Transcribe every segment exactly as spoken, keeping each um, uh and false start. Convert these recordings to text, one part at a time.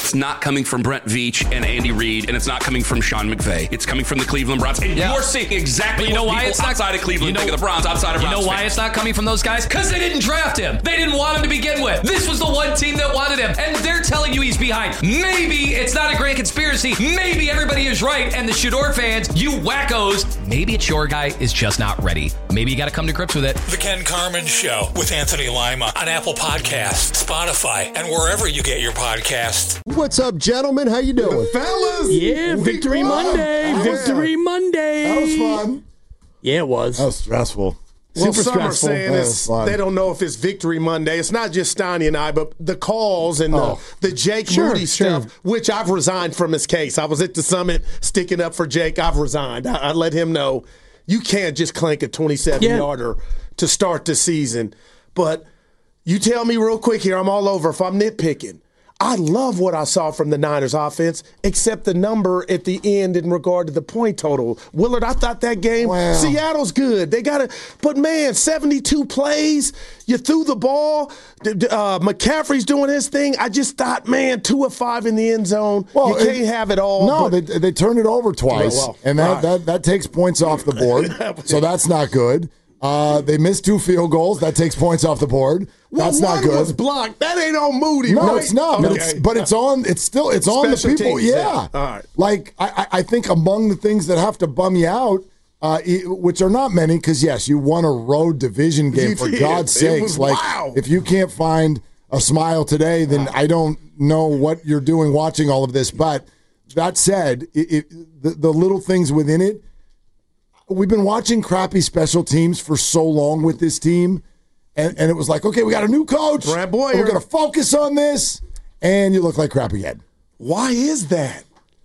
it's not coming from Brent Veach and Andy Reid, and it's not coming from Sean McVay. It's coming from the Cleveland Browns. And yeah. you're seeing exactly but you know what why people it's not, outside of Cleveland you know, think of the Browns, outside of You Browns know why fans. it's not coming from those guys? Because they didn't draft him. They didn't want him to begin with. This was the one team that wanted him, and they're telling you he's behind. Maybe it's not a grand conspiracy. Maybe everybody is right, and the Shador fans, you wackos, maybe it's your guy is just not ready. Maybe you got to come to grips with it. The Ken Carman Show with Anthony Lima on Apple Podcasts, Spotify, and wherever you get your podcasts. What's up, gentlemen? How you doing? Fellas! Yeah, Victory Monday. Oh, Victory yeah. Monday. That was fun. Yeah, it was. That was stressful. Well, Super some stressful. are saying it's, they don't know if it's Victory Monday. It's not just Steiny and I, but the calls and oh. the, the Jake sure, Moody sure. stuff, which I've resigned from his case. I was at the summit sticking up for Jake. I've resigned. I, I let him know you can't just clank a twenty-seven-yarder yeah. to start the season. But you tell me real quick here, I'm all over if I'm nitpicking. I love what I saw from the Niners offense, except the number at the end in regard to the point total. Willard, I thought that game, wow. Seattle's good. They got it. But, man, seventy-two plays, you threw the ball. Uh, McCaffrey's doing his thing. I just thought, man, two of five in the end zone. Well, you can't it, have it all. No, but, they, they turned it over twice, well, well, and that, right. that, that takes points off the board, so that's not good. Uh, they missed two field goals. That takes points off the board. That's well, not good. Was blocked. That ain't on Moody. No, right? it's not. Okay. But it's but it's on. It's still it's on Special the people. Teams, yeah. yeah. All right. Like I, I think among the things that have to bum you out, uh, which are not many, because yes, you won a road division game You for did. God's It sakes. was Like wow. if you can't find a smile today, then wow. I don't know what you're doing watching all of this. But that said, it, it, the, the little things within it. We've been watching crappy special teams for so long with this team, and, and it was like, okay, we got a new coach. Brad Boyer. We're going to focus on this, and you look like crap again. Why is that?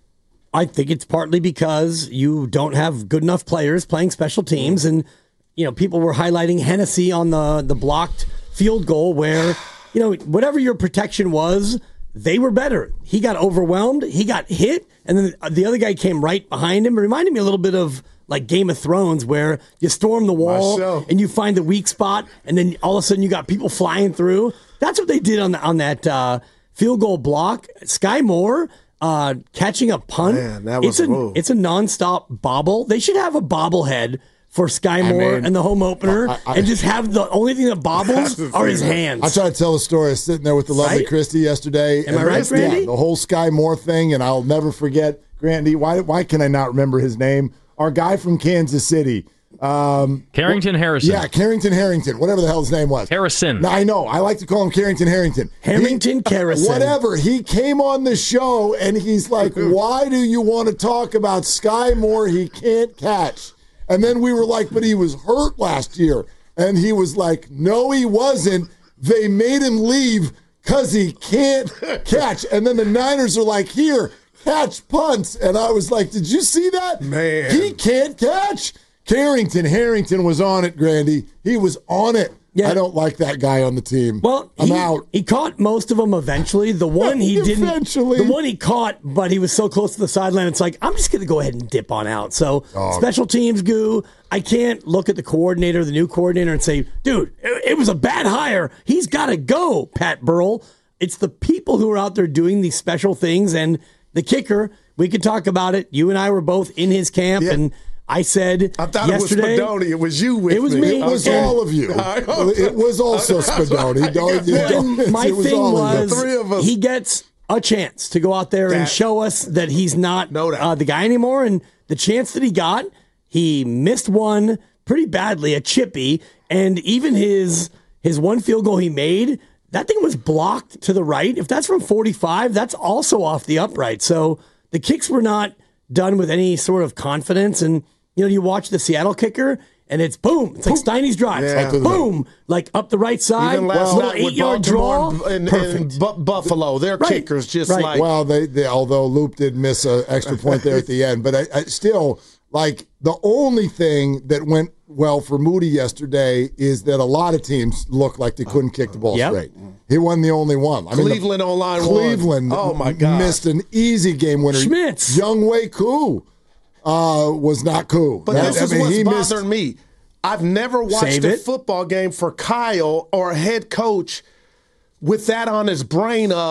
I think it's partly because you don't have good enough players playing special teams, and you know people were highlighting Hennessy on the the blocked field goal where you know whatever your protection was, they were better. He got overwhelmed, he got hit, and then the other guy came right behind him. It reminded me a little bit of like Game of Thrones, where you storm the wall and you find the weak spot, and then all of a sudden you got people flying through. That's what they did on the, on that uh, field goal block. Sky Moore uh, catching a punt. Man, that was it's a move. it's a nonstop bobble. They should have a bobblehead for Sky Moore mean, and the home opener, I, I, and just have the only thing that bobbles are his hands. I tried to tell the story. I was sitting there with the lovely Right? Christy yesterday. Am I right, Randy? Yeah, the whole Sky Moore thing, and I'll never forget Grandy. Why why can I not remember his name? Our guy from Kansas City. Um, Carrington Harrison. Yeah, Carrington Harrington, whatever the hell his name was. Harrison. No, I know. I like to call him Carrington Harrington. Harrington He, Harrison. Whatever. He came on the show, and he's like, why do you want to talk about Sky Moore he can't catch? And then we were like, but he was hurt last year. And he was like, no, he wasn't. They made him leave because he can't catch. And then the Niners are like, here, catch punts. And I was like, did you see that? Man. He can't catch. Carrington Harrington was on it, Grandy. He was on it. Yeah. I don't like that guy on the team. Well, I'm he, out. He caught most of them eventually. The one he didn't. Eventually. The one he caught, but he was so close to the sideline. It's like I'm just going to go ahead and dip on out. So Dog. Special teams goo. I can't look at the coordinator, the new coordinator, and say, "Dude, it, it was a bad hire. He's got to go." Pat Burrell. It's the people who are out there doing these special things, and the kicker. We could talk about it. You and I were both in his camp, yeah. and. I said I thought yesterday, it was Spadoni. It was you with It was me. me. It was Okay. all of you. It was also Spadoni. Don't, you don't, And my it was thing all of you. was, The three of us. he gets a chance to go out there and That- show us that he's not No doubt. uh, the guy anymore. And the chance that he got, he missed one pretty badly, a chippy, and even his his one field goal he made, that thing was blocked to the right. If that's from forty-five, that's also off the upright. So the kicks were not done with any sort of confidence. And you know, you watch the Seattle kicker, and it's boom. It's like Steiny's drive. Yeah. It's like boom, like up the right side. Even last little night with eight-yard draw. Baltimore and, Perfect. and Bu- Buffalo, their Right. kickers just Right. like Well, they, they although Loop did miss an extra point there at the end, but I, I still like the only thing that went well for Moody yesterday is that a lot of teams looked like they couldn't kick the ball Yep. straight. He won the only one. I mean, Cleveland the, on line one. Cleveland, Oh, my God. missed an easy game winner. Schmitz. Young Wei Koo uh, was not cool. But That- this I is mean, what's he missed- bothering me. I've never watched Save a it. football game for Kyle or a head coach with that on his brain of,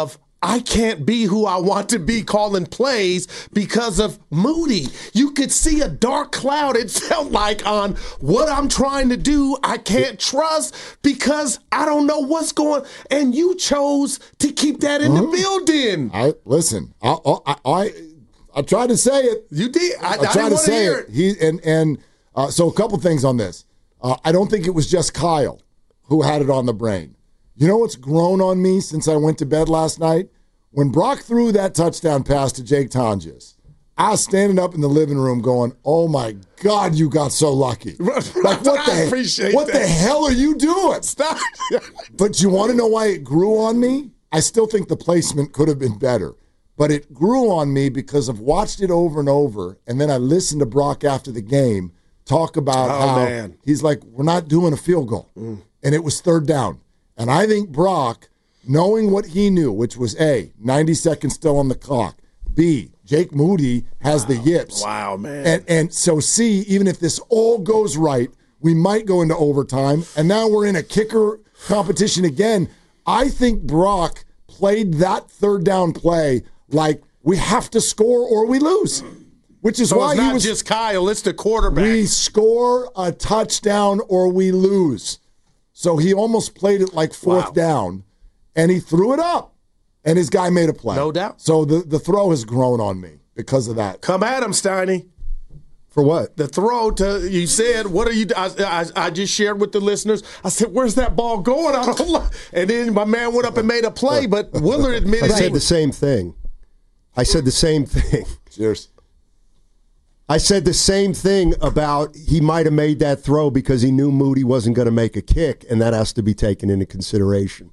I can't be who I want to be calling plays because of Moody. You could see a dark cloud, it felt like, on what I'm trying to do. I can't trust because I don't know what's going on. And you chose to keep that in mm-hmm. the building. I Listen, I I, I, I tried to say it. You did. I, I, I tried to say it. it. He, and and uh, so a couple things on this. Uh, I don't think it was just Kyle who had it on the brain. You know what's grown on me since I went to bed last night? When Brock threw that touchdown pass to Jake Tonjes, I was standing up in the living room going, oh, my God, you got so lucky. Like, what I the, appreciate what that. the hell are you doing? Stop. But you want to know why it grew on me? I still think the placement could have been better. But it grew on me because I've watched it over and over, and then I listened to Brock after the game talk about oh, how man. he's like, we're not doing a field goal. Mm. And it was third down. And I think Brock, knowing what he knew, which was A, ninety seconds still on the clock, B, Jake Moody has wow. the yips. Wow, man. And, and so C, even if this all goes right, we might go into overtime. And now we're in a kicker competition again. I think Brock played that third down play like we have to score or we lose. Which is so why it's not he was just Kyle, it's the quarterback. We score a touchdown or we lose. So he almost played it like fourth wow. down, and he threw it up, and his guy made a play. No doubt. So the, the throw has grown on me because of that. Come at him, Steiny. For what? The throw to, you said, what are you, I, I, I just shared with the listeners. I said, where's that ball going? I don't know. And then my man went up and made a play, but Willard admitted. I said the same thing. I said the same thing. Cheers. I said the same thing about he might have made that throw because he knew Moody wasn't going to make a kick, and that has to be taken into consideration.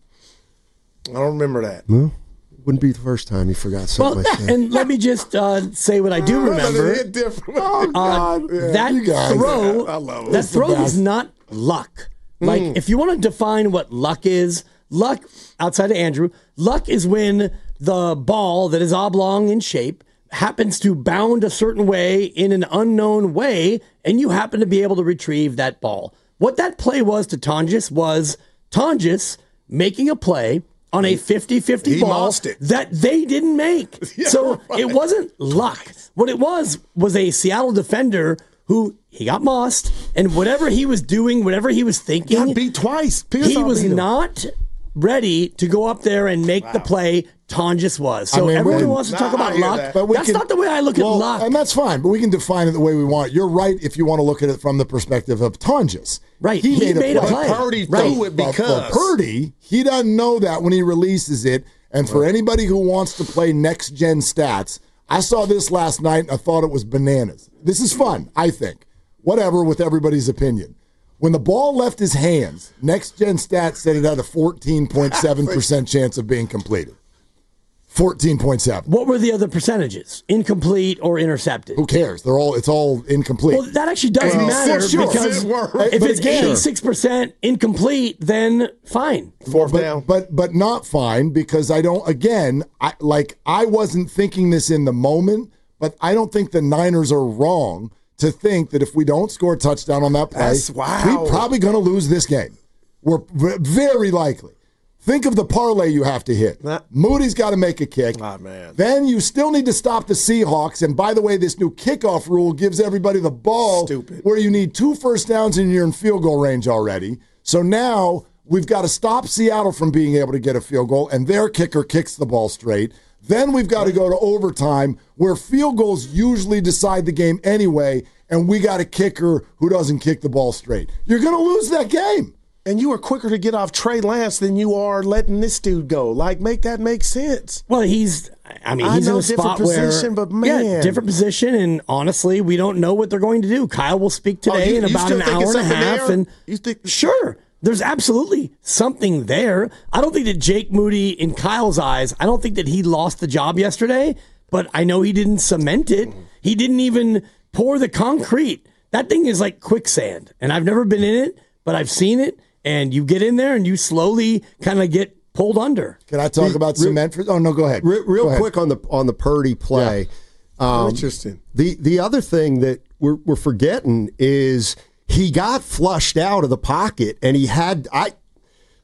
I don't remember that. No, it wouldn't be the first time he forgot something well, like that. And let me just uh, say what I do remember. Oh, God. Uh, yeah, that throw, I love it. that throw is not luck. Like, mm. if you want to define what luck is, luck, outside of Andrew, luck is when the ball that is oblong in shape happens to bound a certain way in an unknown way, and you happen to be able to retrieve that ball. What that play was to Tonjes was Tonjes making a play on a fifty-fifty ball that they didn't make. Yeah, so right. It wasn't luck. What it was was a Seattle defender who he got mossed, and whatever he was doing, whatever he was thinking, got beat twice. Pierce he was not ready to go up there and make wow. the play Tonjes was. So I mean, everyone when, wants to talk nah, about luck, that. but that's can, not the way I look well, at luck. And that's fine, but we can define it the way we want. You're right if you want to look at it from the perspective of Tonjes. Right. He, he made, made a play. But Purdy right. threw it because. For Purdy, he doesn't know that when he releases it. And for right. anybody who wants to play next-gen stats, I saw this last night and I thought it was bananas. This is fun, I think. Whatever, with everybody's opinion. When the ball left his hands, next-gen stats said it had a fourteen point seven percent chance of being completed. fourteen point seven. What were the other percentages? Incomplete or intercepted? Who cares? They're all it's all incomplete. Well, that actually doesn't matter sure, because if it's eighty-six percent incomplete, then fine. Fourth but, down. But but not fine because I don't again, I like I wasn't thinking this in the moment, but I don't think the Niners are wrong to think that if we don't score a touchdown on that play, That's, wow. we're probably going to lose this game. We're very likely. Think of the parlay you have to hit. Nah. Moody's got to make a kick. Oh, man. Then you still need to stop the Seahawks. And by the way, this new kickoff rule gives everybody the ball Stupid. where you need two first downs and you're in field goal range already. So now we've got to stop Seattle from being able to get a field goal, and their kicker kicks the ball straight. Then we've got to go to overtime where field goals usually decide the game anyway, and we got a kicker who doesn't kick the ball straight. You're going to lose that game. And you are quicker to get off Trey Lance than you are letting this dude go. Like, make that make sense. Well, he's, I mean, he's I know, in a spot position, where, but man. yeah, different position, and honestly, we don't know what they're going to do. Kyle will speak today oh, you, in about an hour and a half, there? and you think- sure, there's absolutely something there. I don't think that Jake Moody, in Kyle's eyes, I don't think that he lost the job yesterday, but I know he didn't cement it. He didn't even pour the concrete. That thing is like quicksand, and I've never been in it, but I've seen it. And you get in there and you slowly kind of get pulled under. Can I talk the, about re, cement? For, oh no, go ahead. Re, real go ahead. quick on the on the Purdy play. Yeah. Um, Interesting. The the other thing that we're we're forgetting is he got flushed out of the pocket, and he had I.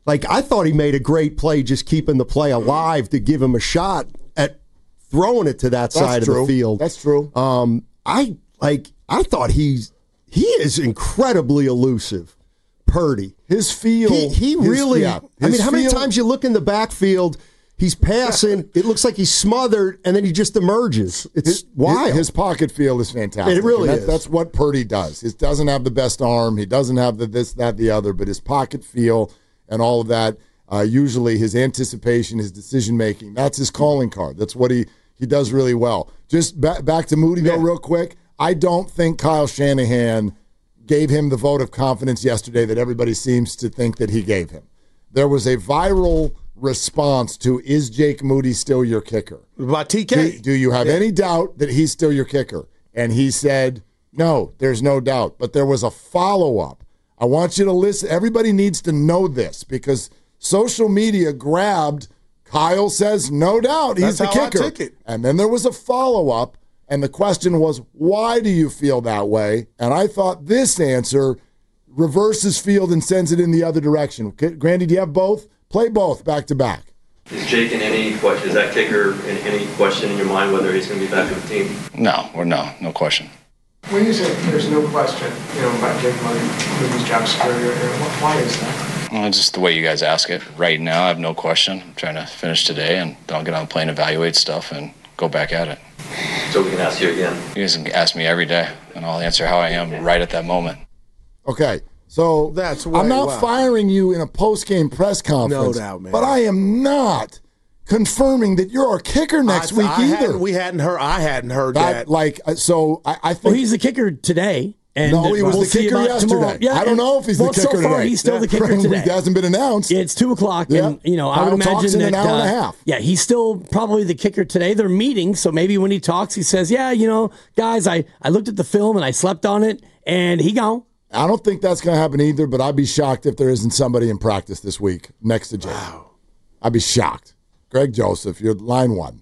Like, I thought he made a great play just keeping the play alive to give him a shot at throwing it to that That's side true. of the field. That's true. Um, I like. I thought he's he is incredibly elusive. Purdy, his feel, he, he his, really. Yeah, I mean, how many feel, times you look in the backfield? He's passing. It looks like he's smothered, and then he just emerges. It's his, wild. His, his pocket feel is fantastic. It really that, is. That's what Purdy does. He doesn't have the best arm. He doesn't have the this, that, the other. But his pocket feel and all of that. Uh, usually, his anticipation, his decision making. That's his calling card. That's what he he does really well. Just ba- back to Moody though, Yeah. real quick. I don't think Kyle Shanahan gave him the vote of confidence yesterday that everybody seems to think that he gave him. There was a viral response to, is Jake Moody still your kicker? By T K. Do, do you have any doubt that he's still your kicker? And he said, no, there's no doubt. But there was a follow-up. I want you to listen. Everybody needs to know this because social media grabbed Kyle says, no doubt, he's That's the how I kicker. took it. And then there was a follow-up, and the question was, why do you feel that way? And I thought this answer reverses field and sends it in the other direction. Grandy, do you have both? Play both back to back. Is Jake in any question? Is that kicker in any question in your mind whether he's going to be back with the team? No, or no, no question. When you say there's no question, you know, about Jake Moody's job security, why is that? Well, it's just the way you guys ask it. Right now, I have no question. I'm trying to finish today, and then I'll get on the plane, evaluate stuff, and go back at it. So we can ask you again. You guys can ask me every day, and I'll answer how I am right at that moment. Okay, so That's I'm not wow. firing you in a post-game press conference. No doubt, man. But I am not confirming that you're our kicker next I, week I either. hadn't- we hadn't heard. I hadn't heard that, that. like, uh, so I, I think Well, he's the kicker today. And no, he was we'll the see kicker about yesterday. tomorrow. Yeah, I don't and- know if he's well, the kicker so far, today. He's still the kicker It today. hasn't been announced. It's two o'clock, Yeah. and you know I Kyle would talks imagine in that an hour uh, and a half. yeah, he's still probably the kicker today. They're meeting, so maybe when he talks, he says, "Yeah, you know, guys, I I looked at the film and I slept on it, and he gone." I don't think that's going to happen either, but I'd be shocked if there isn't somebody in practice this week next to Jake. Wow. I'd be shocked. Greg Joseph, you're line one.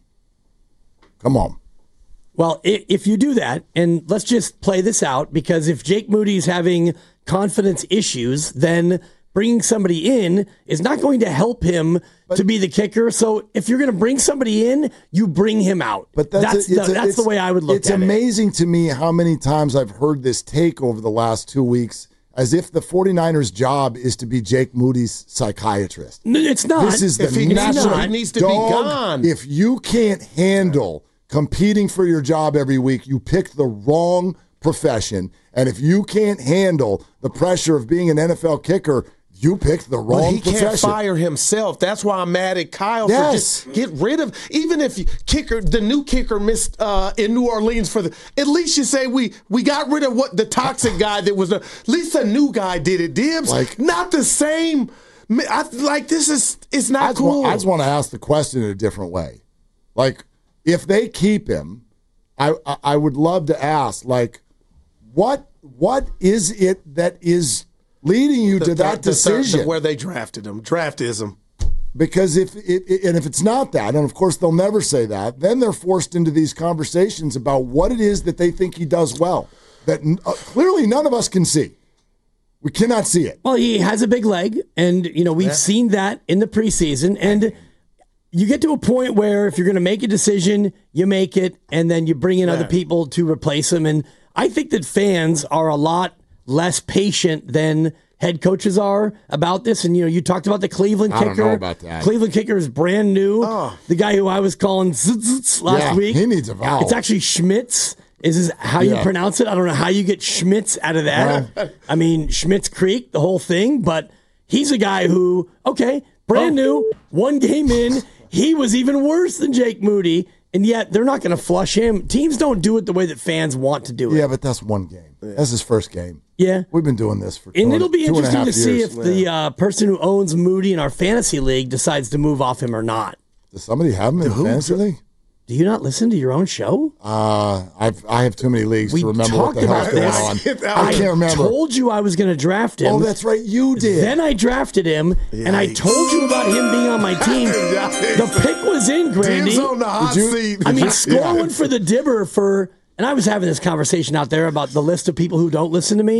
Come on. Well, i- if you do that, and let's just play this out, because if Jake Moody's having confidence issues, then bringing somebody in is not going to help him but, to be the kicker. So if you're going to bring somebody in, you bring him out. But that's, that's, a, the, a, that's the way I would look it's at it. It's amazing to me how many times I've heard this take over the last two weeks as if the 49ers' job is to be Jake Moody's psychiatrist. No, it's not. This is the If he natural needs to, he needs to dog, be gone. If you can't handle competing for your job every week, you picked the wrong profession. And if you can't handle the pressure of being an N F L kicker, you picked the wrong But he profession. can't fire himself. That's why I'm mad at Kyle Yes. for just get rid of. Even if you, kicker, the new kicker missed uh, in New Orleans for the. At least you say we we got rid of what the toxic guy that was. At least a new guy did it. Dibs, Like- not the same. I, like this is it's I not just, cool. want, I just want to ask the question in a different way. Like, if they keep him, I I, I would love to ask, like, what what is it that is leading you The to third- that the third- decision? the- where they drafted him, draftism. Because if it, it- and if it's not that, and of course they'll never say that, then they're forced into these conversations about what it is that they think he does well that uh, clearly none of us can see. We cannot see it. Well, he has a big leg, and you know we've yeah. seen that in the preseason. And you get to a point where if you're going to make a decision, you make it, and then you bring in yeah. other people to replace him. And I think that fans are a lot less patient than head coaches are about this. And you know, you talked about the Cleveland kicker. I don't know about that. Cleveland kicker is brand new. Oh. The guy who I was calling zzz last yeah, week. He needs a vowel. It's actually Schmitz. Is this how yeah. you pronounce it? I don't know how you get Schmitz out of that. Yeah. I mean, Schmitz Creek, the whole thing. But he's a guy who, okay, brand oh. new, one game in, he was even worse than Jake Moody. And yet they're not going to flush him. Teams don't do it the way that fans want to do it. Yeah, but that's one game. That's his first game. Yeah. We've been doing this for two And it'll be two interesting and a to see years. if the uh, person who owns Moody in our fantasy league decides to move off him or not. Does somebody have him in the fantasy league? Do you not listen to your own show? Uh, I've I have too many leagues we to remember what the hell's going on. I can't remember. I told you I was going to draft him. Oh, that's right, you did. Then I drafted him, Yikes. and I told you about him being on my team. The pick was in, Grandy. Dibs on the hot you, seat. I mean, scrolling yeah. for the dibber for, and I was having this conversation out there about the list of people who don't listen to me.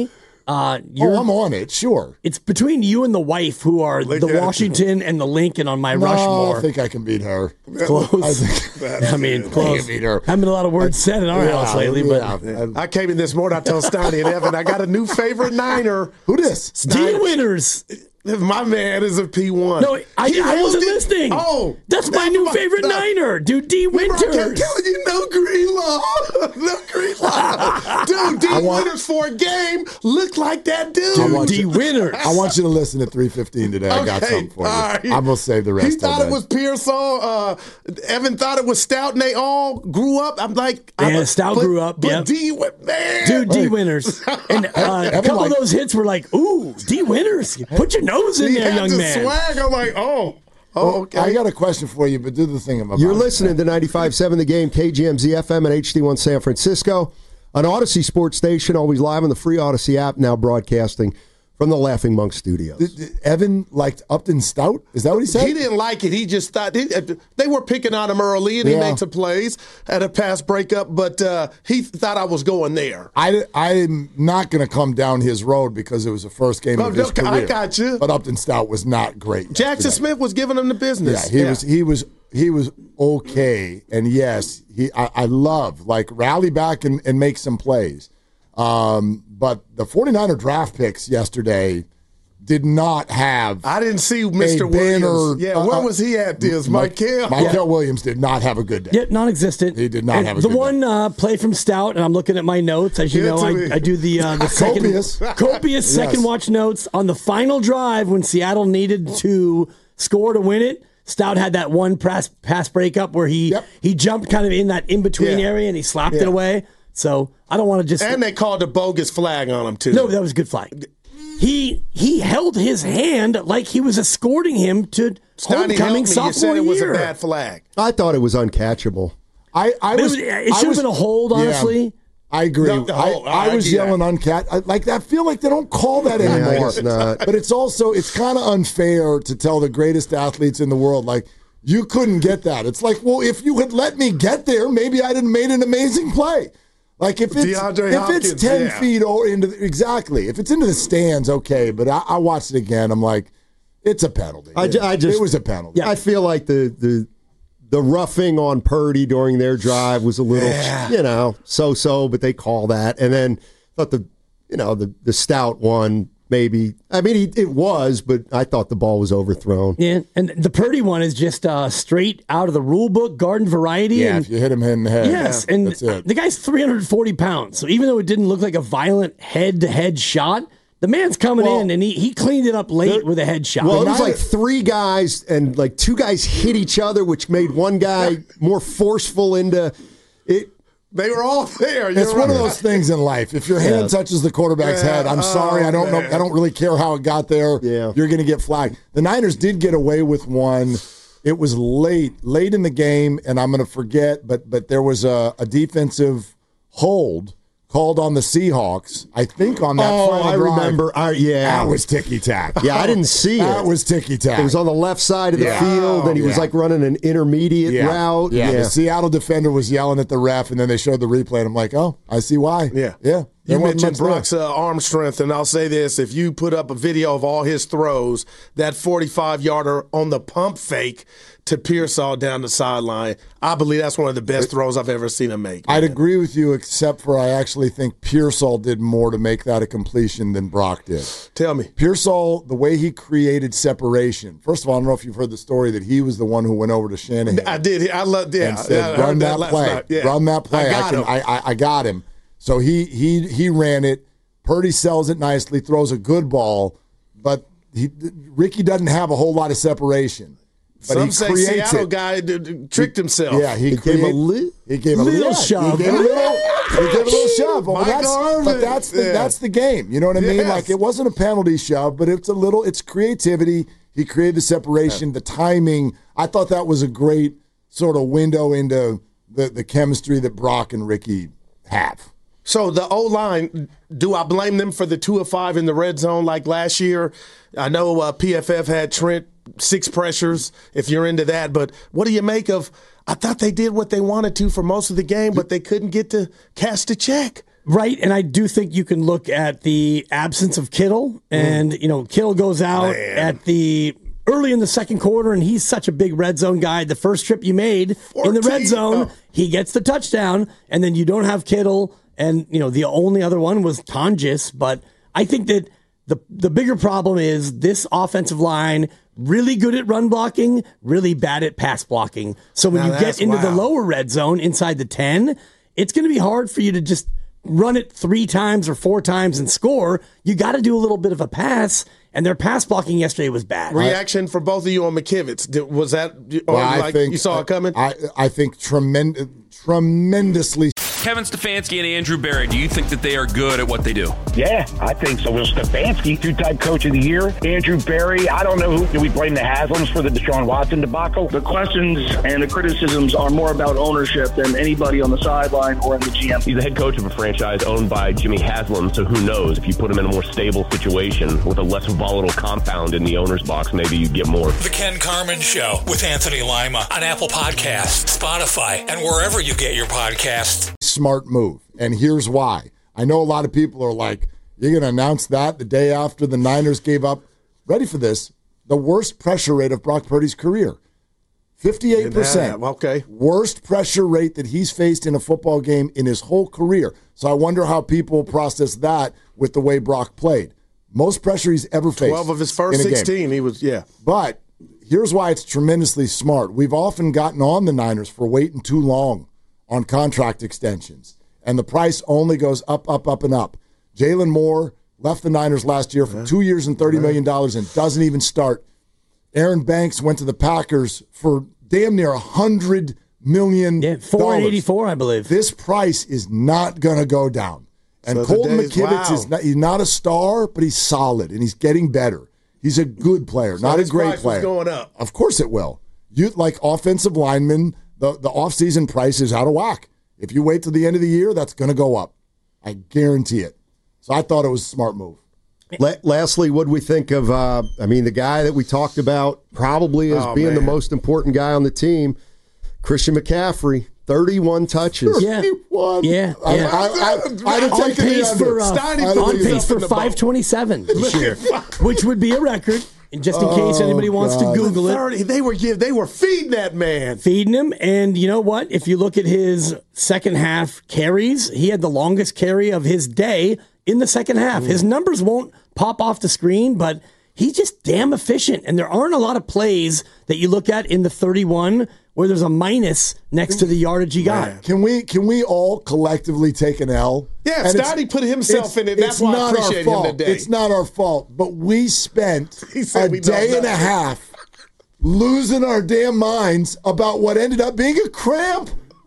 Uh, oh, I'm on it, sure. It's between you and the wife, who are the Washington and the Lincoln on my no, Rushmore. I think I can beat her. Close. I, think, I mean, close. I can beat her. Haven't been a lot of words said in our yeah, house lately, yeah. but I came in this morning. I told Stoney and Evan, I got a new favorite Niner. Who this? D Winters. My man is a P one. No, I, I wasn't listening. Oh, that's my new favorite that, Niner, dude. D Winters. I kept telling you, no Greenlaw, no Greenlaw, dude. D want, Winters for a game looked like that dude. D Winters. I want you to listen at three fifteen today. Okay, I got something for you. Right. I'm gonna save the rest. He thought of it was Pearsall. Uh, Evan thought it was Stout, and they all grew up. I'm like, yeah, I'm, Stout but, grew up. But yeah, D, man, dude, D Winters. And uh, a couple like, of those hits were like, ooh, D Winters. Put your nose in there, young man. Swag. I'm like, oh, oh, okay. I got a question for you, but do the thing about You're it. listening to ninety-five point seven The Game, K G M Z F M and H D one San Francisco, an Odyssey sports station, always live on the free Odyssey app, now broadcasting from the Laughing Monk Studios. Did, did Evan liked Upton Stout? Is that what he said? He didn't like it. He just thought he, they were picking on him early, and he yeah. made some plays at a pass breakup, but uh, he thought I was going there. I, I'm not going to come down his road because it was the first game no, of his no, career. I got you. But Upton Stout was not great. Jackson yesterday. Smith was giving him the business. Yeah, he yeah. was. He was. He was okay. And yes, he. I, I love like rally back and, and make some plays. Um, but the 49er draft picks yesterday did not have. I didn't see Mister Williams. Yeah, uh, where was he at this? Michael. Michael yeah. Williams did not have a good day. Yeah, non-existent. He did not and have a the good one day. Uh, play from Stout, and I'm looking at my notes. As you Give know, I, I do the uh, the second copious, copious second yes. watch notes on the final drive when Seattle needed to score to win it. Stout had that one pass pass breakup where he yep. he jumped kind of in that in between yeah. area and he slapped yeah. it away. So I don't want to just and they called a bogus flag on him too. No, that was a good flag. He he held his hand like he was escorting him to Stoney homecoming sophomore you said it was year. a bad flag. I thought it was uncatchable. I, I was. It, it should have been a hold, honestly. Yeah. I agree. No, the whole, I, I was yeah. yelling uncat. I, like I feel like they don't call that Yeah, anymore. I guess not. But it's also it's kind of unfair to tell the greatest athletes in the world like you couldn't get that. It's like, well, if you had let me get there, maybe I'd have made an amazing play. Like if it's DeAndre if Hopkins, it's ten yeah. feet or into the, exactly if it's into the stands, okay. But I, I watched it again. I'm like, it's a penalty. I, ju- I just it was a penalty. Yeah, I feel like the the the roughing on Purdy during their drive was a little, yeah. you know, so so. But they call that, and then thought the you know the the Stout one. Maybe I mean he, it was, but I thought the ball was overthrown. Yeah, and the Purdy one is just uh, straight out of the rule book, garden variety. Yeah, and, if you hit him in the head. yes, yeah, and that's it. the guy's three hundred forty pounds. So even though it didn't look like a violent head-to-head shot, the man's coming Well, in and he, he cleaned it up late there, with a head shot. Well, it was Niner- like three guys, and like two guys hit each other, which made one guy more forceful into it. They were all there. You're It's right. one of those things in life. If your hand Yeah. touches the quarterback's Yeah. head, I'm sorry. Oh, I don't know. man. I don't really care how it got there. Yeah. You're going to get flagged. The Niners did get away with one. It was late, late in the game, and I'm going to forget, but but there was a, a defensive hold called on the Seahawks. I think on that Oh, final I drive. remember. I, yeah, That was ticky tack. yeah, I didn't see it. That was ticky tack. It was on the left side of the Yeah. field, and he was Yeah. like running an intermediate yeah. route. Yeah. the Seattle defender was yelling at the ref, and then they showed the replay, and I'm like, oh, I see why. Yeah. Yeah. You There wasn't mentioned much there. Brock's uh, arm strength, and I'll say this. If you put up a video of all his throws, that forty-five-yarder on the pump fake to Pearsall down the sideline, I believe that's one of the best throws I've ever seen him make. I'd man. agree with you, except for I actually think Pearsall did more to make that a completion than Brock did. Tell me. Pearsall, the way he created separation. First of all, I don't know if you've heard the story that he was the one who went over to Shanahan. I did. I love. Yeah, and said, yeah, I "Run heard that, last play, night. Yeah. run that play." I I, got can, him. I, I, I got him. So he he he ran it. Purdy sells it nicely, throws a good ball, but he, Ricky doesn't have a whole lot of separation. But Some he say creates Seattle it. guy d- d- tricked himself. Yeah, he, He create, gave a li- he gave a little yeah, shove. He gave a little, he gave a little shove. Well, Mike that's, Arvin. but that's the Yeah. that's the game. You know what I mean? Yes. Like it wasn't a penalty shove, but it's a little. It's creativity. He created the separation, the timing. I thought that was a great sort of window into the the chemistry that Brock and Ricky have. So the O-line, do I blame them for the two of five in the red zone like last year? I know uh, P F F had Trent six pressures, if you're into that, but what do you make of, I thought they did what they wanted to for most of the game, but they couldn't get to cash the check. Right, and I do think you can look at the absence of Kittle, and mm. you know Kittle goes out Man. at the early in the second quarter, and he's such a big red zone guy. The first trip you made fourteen in the red zone, oh. he gets the touchdown, and then you don't have Kittle, and you know the only other one was Tonjes. But I think that the the bigger problem is this offensive line. Really good at run blocking, really bad at pass blocking. So when now you get into wow. the lower red zone inside the ten, it's going to be hard for you to just run it three times or four times and score. You got to do a little bit of a pass, and their pass blocking yesterday was bad. Reaction for both of you on McKivitz. Was that, or well, like think, you saw it coming? I, I think tremend- tremendously. Kevin Stefanski and Andrew Berry, do you think that they are good at what they do? Yeah, I think so. Well, Stefanski, two-time coach of the year. Andrew Berry, I don't know who. Do we blame the Haslams for the Deshaun Watson debacle? The questions and the criticisms are more about ownership than anybody on the sideline or in the G M. He's the head coach of a franchise owned by Jimmy Haslam, so who knows? If you put him in a more stable situation with a less volatile compound in the owner's box, maybe you get more. The Ken Carman Show with Anthony Lima on Apple Podcasts, Spotify, and wherever you get your podcasts. Smart move, and here's why. I know a lot of people are like, you're going to announce that the day after the Niners gave up, ready for this, the worst pressure rate of Brock Purdy's career. fifty-eight percent. Yeah, okay. Worst pressure rate that he's faced in a football game in his whole career. So I wonder how people process that with the way Brock played. Most pressure he's ever faced. twelve of his first sixteen, he was, yeah. But here's why it's tremendously smart. We've often gotten on the Niners for waiting too long on contract extensions, and the price only goes up, up, up, and up. Jalen Moore left the Niners last year for yeah. two years and thirty million dollars and doesn't even start. Aaron Banks went to the Packers for damn near one hundred million dollars. Yeah, four eighty-four, I believe. This price is not going to go down. And so Colton days, McKivitz wow. is not, he's not a star, but he's solid, and he's getting better. He's a good player, so not a great player. Going up. Of course it will. You like offensive linemen. The, the offseason price is out of whack. If you wait till the end of the year, that's going to go up. I guarantee it. So I thought it was a smart move. La- lastly, what do we think of, uh, I mean, the guy that we talked about probably as oh, being man. the most important guy on the team, Christian McCaffrey, thirty-one touches. Yeah. thirty-one. Yeah. I, yeah. I, I, I, I'd on pace for, uh, on pace for five twenty-seven this year, which would be a record. Just in case oh, anybody wants God. to Google thirty, it. They were they were feeding that man. Feeding him. And you know what? If you look at his second half carries, he had the longest carry of his day in the second half. Mm. His numbers won't pop off the screen, but he's just damn efficient. And there aren't a lot of plays that you look at in the thirty-one where there's a minus next to the yardage he got. Man. Can we can we all collectively take an L? Yeah, Scotty put himself in it. That's why I appreciate him today. It's not our fault, but we spent a we day and a half losing our damn minds about what ended up being a cramp.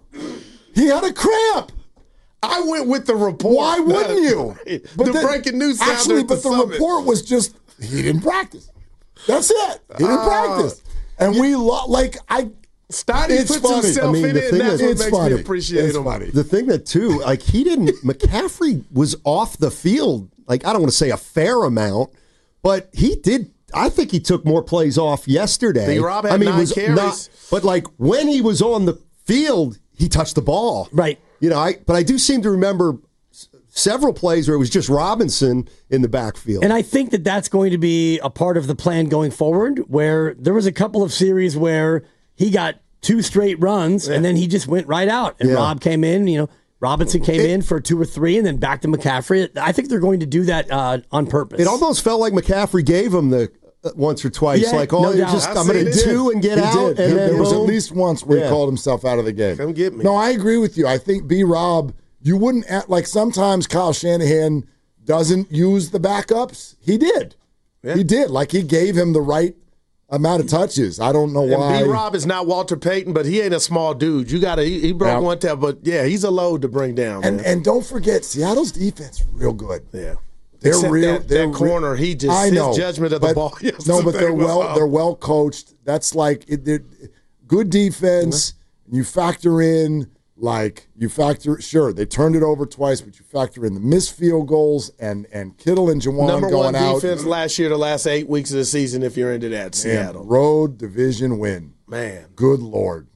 He had a cramp. I went with the report. Why wouldn't you? But the then, breaking news actually, but the, the report was just he didn't practice. That's it. He didn't uh, practice, and yeah. we lo- like I. Stoddy puts funny. himself I mean, in it, and that's what makes funny. me appreciate it's him. Funny. The thing that, too, like, he didn't, McCaffrey was off the field, like, I don't want to say a fair amount, but he did, I think he took more plays off yesterday. B-Rob had I mean, nine was carries. Not, but, like, when he was on the field, he touched the ball. Right. You know, I but I do seem to remember several plays where it was just Robinson in the backfield. And I think that that's going to be a part of the plan going forward, where there was a couple of series where he got two straight runs, yeah. and then he just went right out. And yeah. Rob came in, you know, Robinson came it, in for two or three, and then back to McCaffrey. I think they're going to do that uh, on purpose. It almost felt like McCaffrey gave him the uh, once or twice, yeah, like, oh, no just I'm going to two and get he out. Did. And there then was boom. at least once where yeah. he called himself out of the game. Come get me. No, I agree with you. I think B-Rob, you wouldn't, act, like sometimes Kyle Shanahan doesn't use the backups. He did. Yeah. He did. Like he gave him the right amount of touches. I don't know why. And B-Rob is not Walter Payton, but he ain't a small dude. You got to, he, he broke yeah. one time, but yeah, he's a load to bring down. And man. and don't forget, Seattle's defense real good. Yeah. They're Except real. That, they're that corner, he just, I know, his judgment of but, the ball. No, but they're well, up. they're well coached. That's like, it, good defense. Mm-hmm. You factor in, like, you factor, sure, they turned it over twice, but you factor in the missed field goals and, and Kittle and Juwan Number going one out. defense last year, the last eight weeks of the season, if you're into that, Seattle. Road division win. Man. Good Lord. Yep.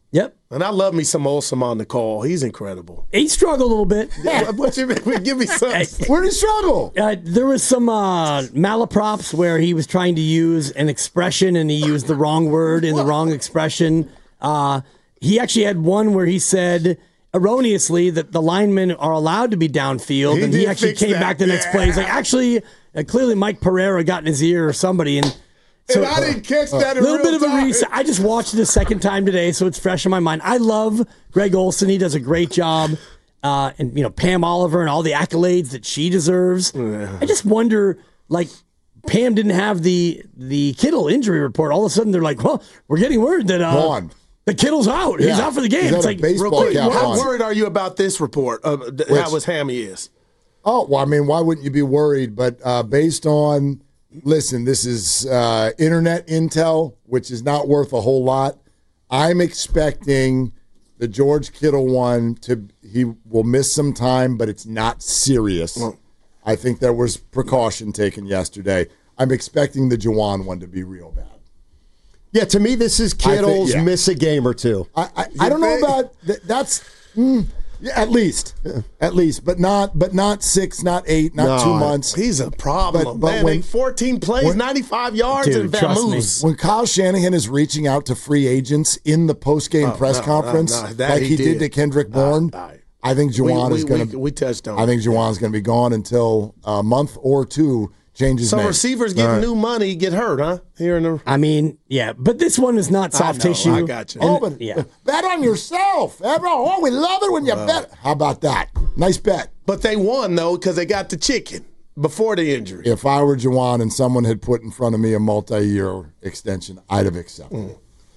And I love me some Olsen on the call. He's incredible. He struggled a little bit. Yeah, what you mean? Give me some. Where did he struggle? Uh, there was some uh, malaprops where he was trying to use an expression and he used the wrong word in the wrong expression. Uh, he actually had one where he said erroneously that the linemen are allowed to be downfield, He and did he actually fix came that. back the next Yeah. play. He's like, actually, uh, clearly Mike Pereira got in his ear or somebody, and And I didn't catch that a in little real bit of a time. reset. I just watched it a second time today, so it's fresh in my mind. I love Greg Olsen. He does a great job. Uh, and, you know, Pam Oliver and all the accolades that she deserves. I just wonder, like, Pam didn't have the the Kittle injury report. All of a sudden, they're like, well, we're getting word that uh, Gone. the Kittle's out. He's Yeah. out for the game. He's It's got a like, baseball Real quick, cap how on. worried are you about this report of th- Which? how his hammy is? Oh, well, I mean, why wouldn't you be worried? But uh, based on, listen, this is uh, internet intel, which is not worth a whole lot. I'm expecting the George Kittle one to, he will miss some time, but it's not serious. Well, I think there was precaution taken yesterday. I'm expecting the Juwan one to be real bad. Yeah, to me, this is Kittle's yeah. miss a game or two. I, I, I don't know about th- that's mm, yeah, at least, at least, but not, but not six, not eight, not No, two months. He's a problem. But- but man, when- they fourteen plays, when- ninety-five yards, Dude, and trust me. vamoose. When Kyle Shanahan is reaching out to free agents in the post-game Oh, press no, conference, no, no, that like he he did. did. to Kendrick Bourne, Nah, nah. I think Juwan we, is we, going we, to. we touched on. I think it. Juwan's going to be gone until a month or two changes. So name. receivers getting All right. new money get hurt, huh? Here in the I mean, yeah, but this one is not soft I know, tissue. I got you. Oh, but yeah. bet on yourself. Oh, we love it when you bet. How about that? Nice bet. But they won though because they got the chicken before the injury. If I were Juwan and someone had put in front of me a multi-year extension, I'd have accepted it.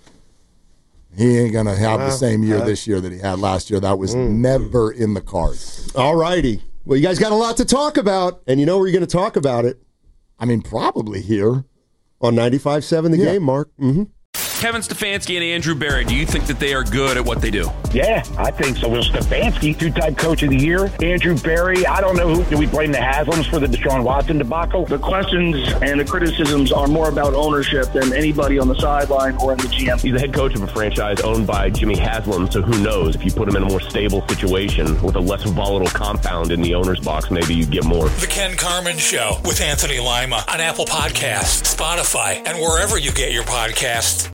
He ain't going to have the Well, same year uh, this year that he had last year. That was never in the cards. All righty. Well, you guys got a lot to talk about, and you know where you're going to talk about it. I mean, probably here. On ninety-five point seven The Yeah. Game, Mark. Mm-hmm. Kevin Stefanski and Andrew Berry, do you think that they are good at what they do? Yeah, I think so. Will Stefanski, two-time coach of the year. Andrew Berry, I don't know who. Do we blame the Haslams for the Deshaun Watson debacle? The questions and the criticisms are more about ownership than anybody on the sideline or in the G M. He's the head coach of a franchise owned by Jimmy Haslam, so who knows? If you put him in a more stable situation with a less volatile compound in the owner's box, maybe you get more. The Ken Carman Show with Anthony Lima on Apple Podcasts, Spotify, and wherever you get your podcasts.